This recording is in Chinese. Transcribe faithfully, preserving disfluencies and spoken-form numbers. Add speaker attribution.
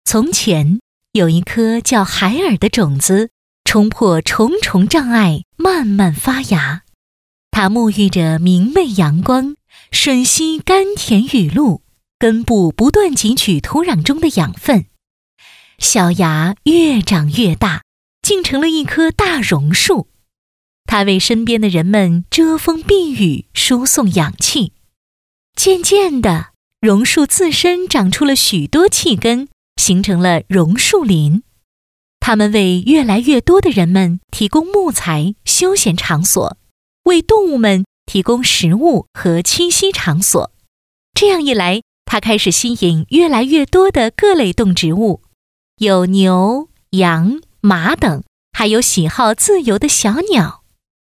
Speaker 1: 从前有一颗叫海尔的种子，冲破重重障碍，慢慢发芽。它沐浴着明媚阳光，吮吸甘甜雨露，根部不断汲取土壤中的养分。小芽越长越大，竟成了一棵大榕树。它为身边的人们遮风避雨，输送氧气。渐渐的，榕树自身长出了许多气根，形成了榕树林。它们为越来越多的人们提供木材、休闲场所，为动物们提供食物和栖息场所。这样一来，它开始吸引越来越多的各类动植物，有牛、羊、马等，还有喜好自由的小鸟。